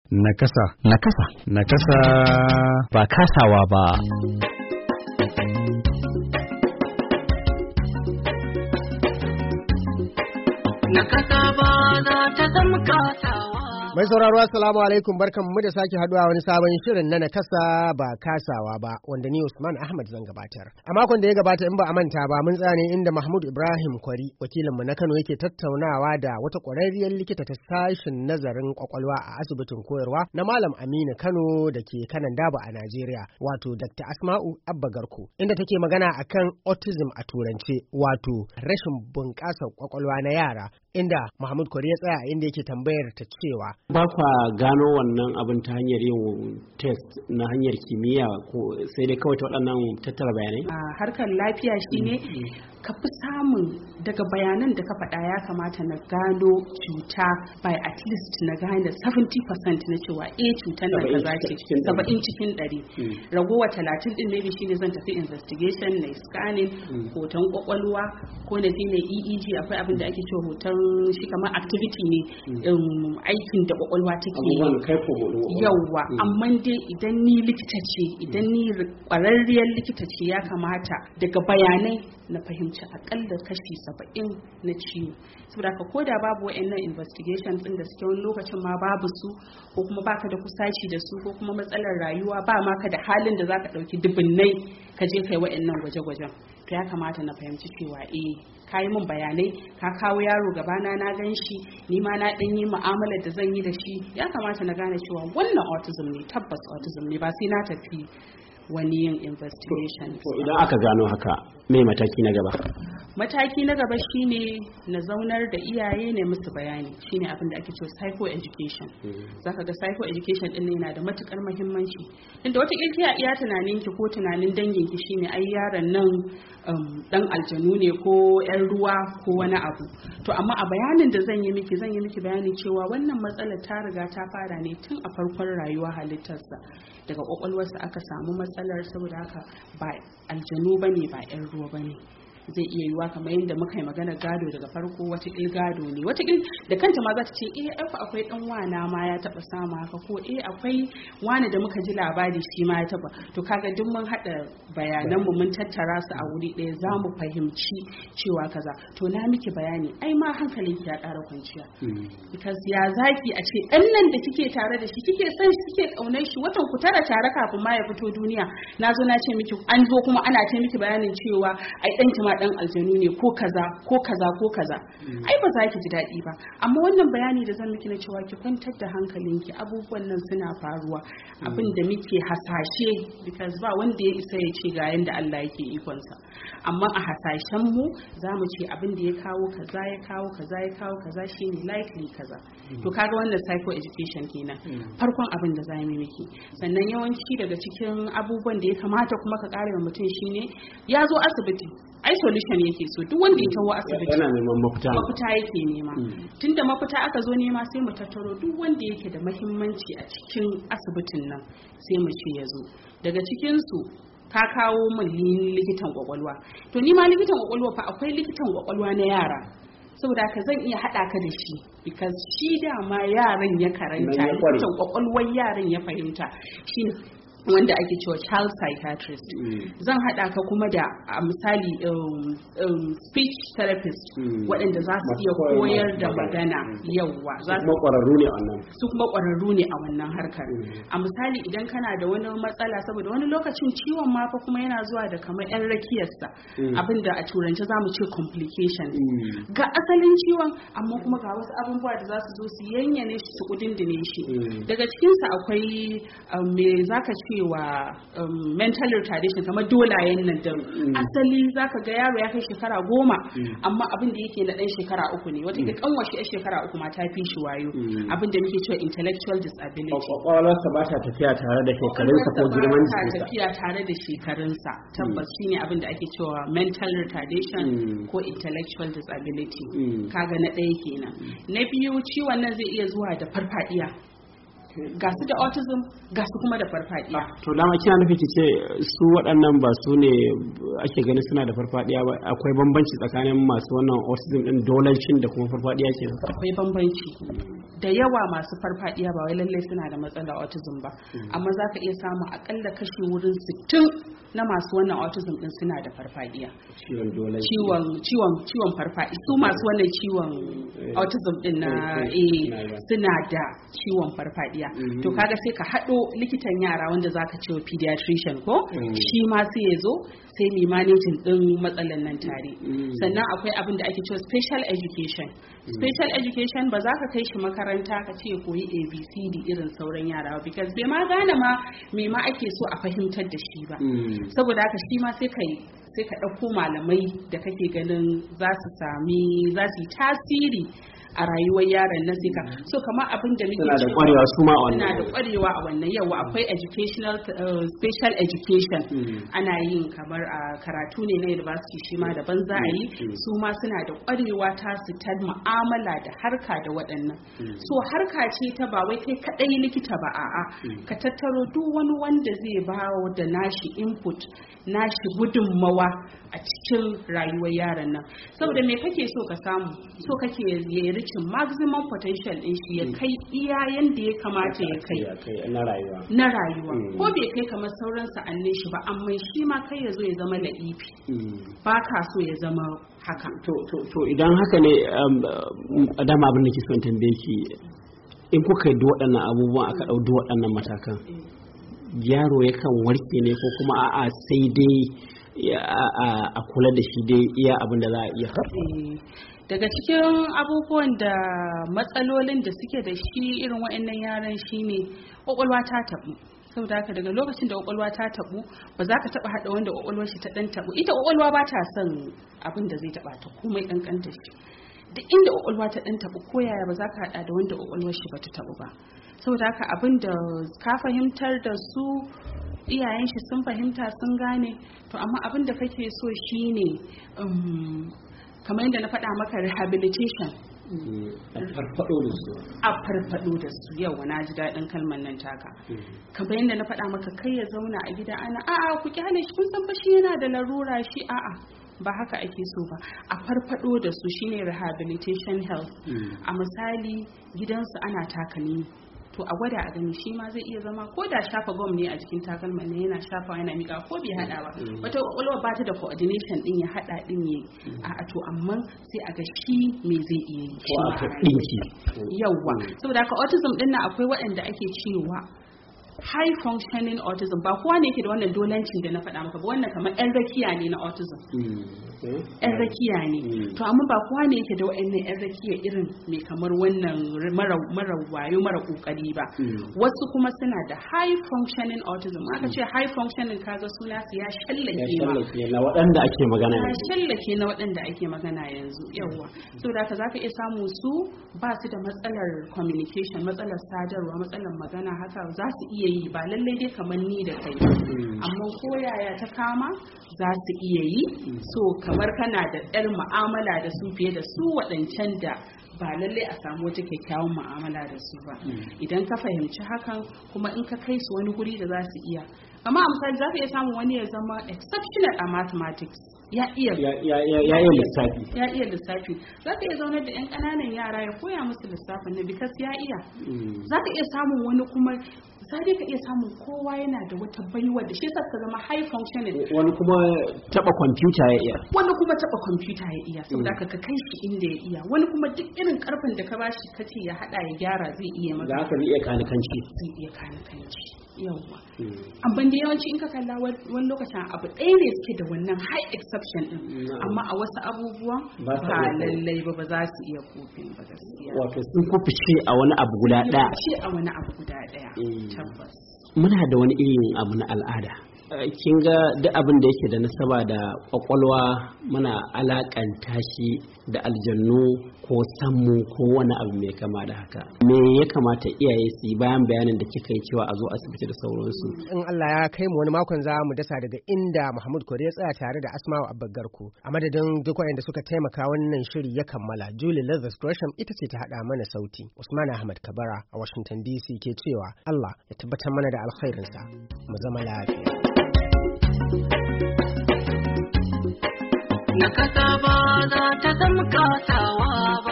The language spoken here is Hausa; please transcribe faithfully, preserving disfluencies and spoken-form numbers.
Nakasa. Nakasa. Nakasa. Ba kasawa ba. Nakasa ba za ta zama kasawa. Mai sauraro assalamu alaikum barkanmu da sake haduwa wani sabon shirin na nakasa ba kasawa ba wanda ni Usman Ahmad zan gabatar. A makon da ya gabata in ba a manta ba mun tsane inda Mahmud Ibrahim Kwari wakilinmu na Kano yake tattaunawa da wata ƙwararriyar likita ta sashin nazarin kwakwalwa a asibitin koyarwa na Malam Aminu Kano da ke Kanan Daba a Najeriya wato Doctor Asma'u Abba Garko inda take magana akan autism a turance wato rashin bunƙasar kwakwalwa na yara inda Mahmud Kwari ya tsaya inda yake tambayar ta cewa ba kwa gano wannan abin ta hanyar yin test na hanyar kimiyya ko sai dai kawai ta waɗannan tattara bayanai? A harkar lafiya shine ka fi samun daga bayanan da ka faɗa ya kamata na gano cuta by at least na gane seventy percent na cewa eh cutar nan kaza ce saba'in cikin ɗari. Ragowa talatin ɗin ne shine zan tafi investigation na scanning hoton kwakwalwa ko na je na E E G akwai abin da ake cewa hoton shi kamar activity ne aikin da kwakwalwa take yi yauwa amma dai idan ni likita ce idan ni kwararriyar likita ce ya kamata daga bayanai na fahimci akalla kashi saba'in na ciwo saboda ka koda babu wa'annan investigations din da suke wani lokacin ma babu su ko kuma baka da kusaci da su ko kuma matsalar rayuwa ba ma ka da halin da zaka dauki dubunnai ka je kai wa'annan gwaje-gwajen to ya kamata na fahimci cewa eh ka yi min bayanai ka kawo yaro gabana na gan shi ni ma na ɗan yi mu'amalar da zan yi da shi ya kamata na gane cewa wannan autism ne tabbas autism ne ba sai na tafi wani yin investigation. To idan aka gano haka me mataki na gaba? Mataki na gaba shine na zaunar da iyaye ne musu bayani shine abin da ake cewa psycho education. Zaka ga psycho education din yana da matukar muhimmanci. Inda wata kilkiya iya tunanin ki ko tunanin dangin ki shine ai yaron nan dan aljanu ne ko yan ruwa ko wani abu. To amma a bayanin da zan yi miki zan yi miki bayani cewa wannan matsalar ta riga ta fara ne tun a farkon rayuwa halittarsa. Daga kwakwalwarsa aka samu matsalar saboda haka ba aljanu bane ba yan ruwa bane zai iya yiwa kamar yadda muka yi magana gado daga farko wata il gado ne wata il da kanta ma za ta ce eh akwai dan wana ma ya taba samu haka ko eh akwai wani da muka ji labari shi ma ya taba to kaga duk mun hada bayanan mu mun tattara su a wuri ɗaya za mu fahimci cewa kaza to na miki bayani ai ma hankalinki ya ƙara kwanciya because ya zaki a ce dan nan da kike tare da shi kike san shi kike kaunar shi watan ku tara tare kafin ma ya fito duniya nazo na ce miki an zo kuma ana ce miki bayanin cewa ai dan ki ma dan aljanu ne ko kaza ko kaza ko kaza ai ba za ki ji daɗi ba amma wannan bayani da zan miki na cewa ki kwantar da hankalinki abubuwan nan suna faruwa abin da muke hasashe because ba wanda ya isa ya ce ga yanda Allah yake ikon sa amma a hasashen mu za mu ce abin da ya kawo kaza ya kawo kaza ya kawo kaza shine likely kaza to kaga wannan psycho education kenan farkon abin da za mu miki sannan yawanci daga cikin abubuwan da ya kamata kuma ka kare wa mutum shine ya zo asibiti ai solution yake so duk wanda ya tawo asibiti yana neman mafita mafita yake nema tunda mafita aka zo nema sai mu tattaro duk wanda yake da muhimmanci a cikin asibitin nan sai mu ce ya zo daga cikin su ka kawo min likitan kwakwalwa to ni ma likitan kwakwalwa fa akwai likitan kwakwalwa na yara saboda haka zan iya haɗa ka da shi because shi dama yaran ya karanta likitan kwakwalwar yaran ya fahimta shi wanda ake cewa child psychiatrist zan hada ka kuma da a misali um, um, speech therapist waɗanda za su iya koyar da magana yauwa za su kwararru ne a wannan su kuma kwararru ne a wannan harkar a misali idan kana da wani matsala saboda wani lokacin ciwon ma fa kuma yana zuwa da kamar yan rakiyarsa abinda a turance za mu ce complications ga asalin ciwon amma kuma ga wasu abubuwa da za su zo su yanyane shi su kudindine shi daga cikinsa akwai me zaka ce wa um, mental retardation kamar dolayen nan da asali zaka ga yaro ya kai shekara goma amma abin da yake na dan shekara uku ne wata ke kanwashi a shekara uku ma ta fi shi wayo abin da muke cewa intellectual disability kwakwalwarsa ba ta tafiya tare da shekarunsa ko girman jikinsa ba ta tafiya tare da shekarunsa tabbas shine abin da ake cewa mental retardation ko intellectual disability kaga na ɗaya kenan na biyu ciwon nan zai iya zuwa da farfadiya ga su da autism ga su kuma da farfadiya. To dama kina nufi ki ce su waɗannan ba su ne ake ganin suna da farfadiya ba, akwai bambanci tsakanin masu wannan autism din dolancin da kuma farfadiya ke? Akwai bambanci da yawa. Masu farfadiya ba wai lallai suna da matsalar autism ba, amma za ka iya samu akalla kashi wurin sittin na masu wannan autism din suna da farfadiya. Ciwon ciwon ciwon farfadiya su masu wannan ciwon autism din na eh suna da ciwon farfadiya. To kaga sai ka hado likitan yara wanda zaka ce wa pediatrician ko shi ma sai ya zo sai mai managing din matsalan nan tare. Sannan akwai abin da ake cewa special education. Special education ba za ka kai shi makaranta ka ce koyi A B C D irin sauran yara ba, because bai ma gane ma me ma ake so a fahimtar da shi ba. Saboda haka shi ma sai kai sai ka ɗauko malamai da kake ganin za su sami za su yi tasiri a rayuwar yaron na sika. So kamar abin da muke cewa da kwarewa su ma wannan suna da kwarewa a wannan yawa akwai educational uh, special education ana yin kamar a karatu ne na university shi ma daban za a yi su ma suna da kwarewa ta su ta mu'amala da harka da waɗannan. So harka ce ta ba wai kai kadai likita ba a'a ka tattaro duk wani wanda zai ba da nashi input nashi gudunmawa a cikin rayuwar yaron nan. Saboda me kake so ka samu so kake ya reaching maximum potential din shi ya kai iya yanda ya kamata ya kai na rayuwa na rayuwa ko bai kai kamar sauran sa'annin shi ba, amma shi ma kai ya zo ya zama la'ifi ba ka so ya zama haka. To to to idan haka ne dama abin da ke son tambaye ki, in kuka yi duk waɗannan abubuwan aka ɗau duk waɗannan matakan yaro yakan warke ne ko kuma a'a sai dai a kula da shi dai iya abin da za a iya? Daga cikin abubuwan da matsalolin da suke da shi irin waɗannan yaran shine kwakwalwa ta tabu. Saboda haka daga lokacin da kwakwalwa ta tabu ba za ka taba hada wanda kwakwalwar shi ta dan tabu. Ita kwakwalwa ba ta son abin da zai taba ta komai kankanta shi. Duk inda kwakwalwa ta dan tabu ko yaya ba za ka hada da wanda kwakwalwar shi ba ta tabu ba. Saboda haka abin da ka fahimtar da su iyayen shi sun fahimta sun gane, to amma abin da kake so shine um, kamar yadda na faɗa maka rehabilitation. a farfado da su a farfado da su yau na ji daɗin kalmar nan taka. Kamar yadda na faɗa maka kai ya zauna a gida ana a'a ku kyale shi kun san fa shi yana da larura shi a'a ba haka ake so ba. A farfado da su shine rehabilitation health. A misali gidansu ana takalmi to a gwada a gani shi ma zai iya zama ko da shafa gom ne a jikin takalma ne yana shafa yana mika ko bai hada ba wata kwakwalwa ba ta da coordination din ya hada din ya a to amma sai a ga shi me zai iya yi ko a dinki yawa. Saboda haka autism din nan akwai waɗanda ake cewa high functioning autism, ba kowa ne yake da wannan dolancin da na faɗa maka ba, wannan kamar yan rakiya ne na autism. Yan rakiya ne to amma ba kowa ne yake da wannan yan rakiya irin mai kamar wannan mara wayo mara kokari ba. Wasu kuma suna da high functioning autism. Aka ce high functioning kaga suna su ya shallake na waɗanda ake magana yanzu. Ya shallake na waɗanda ake magana yanzu yawa. Saboda haka zaka iya samu su ba su da matsalar communication, matsalar sadarwa, matsalar magana haka za su iya yi ba lallai dai kamar ni da kai amma ko yaya ta kama za su iya yi. So kamar kana da ɗar mu'amala da su fiye da su waɗancan da ba lallai a samu wata kyakkyawan mu'amala da su ba. Idan ka fahimci hakan kuma in ka kai su wani guri da za su iya, amma a misali za ka iya samun wani ya zama exceptional a mathematics ya iya ya iya lissafi ya iya lissafi za ka iya zaunar da 'yan ƙananan yara ya koya musu lissafin ne because ya iya. Za ka iya samun wani kuma sai dai ka iya samun kowa yana da wata baiwa da shi ka zama high functioning. Wani kuma taba kwamfuta ya iya wani kuma taba kwamfuta ya iya saboda ka ka kai shi inda ya iya. Wani kuma duk irin karfin da ka bashi kace ya hada ya gyara zai iya maka. Za ka iya kanikanci zai iya kanikanci yawa. Amma da yawanci in ka kalla wani lokacin abu ɗaya ne suke da wannan high exception din amma a wasu abubuwan ba lallai ba ba za su iya kofin ba gaskiya. Wato sun kufice a wani abu guda ɗaya ce a wani abu guda ɗaya tabbas. Muna da wani irin abu na al'ada kin ga duk abin da yake da nasaba da kwakwalwa muna alakanta shi da aljannu ko sammu ko wani abu mai kama da haka. Me ya kamata iyaye su yi bayan bayanin da kika yi cewa a zo asibiti da sauransu? In Allah ya kai mu wani makon za mu dasa daga inda Mahmud Kori ya tsaya tare da Asma'u Abbagarku. A madadin duk waɗanda suka taimaka wannan shiri ya kammala, Julie Lazarus Gresham ita ce ta haɗa mana sauti. Usman Ahmad Kabara a Washington D C ke cewa Allah ya tabbatar mana da alkhairinsa. Mu zama lafiya. Na kasa ba za ta zama kasawa ba.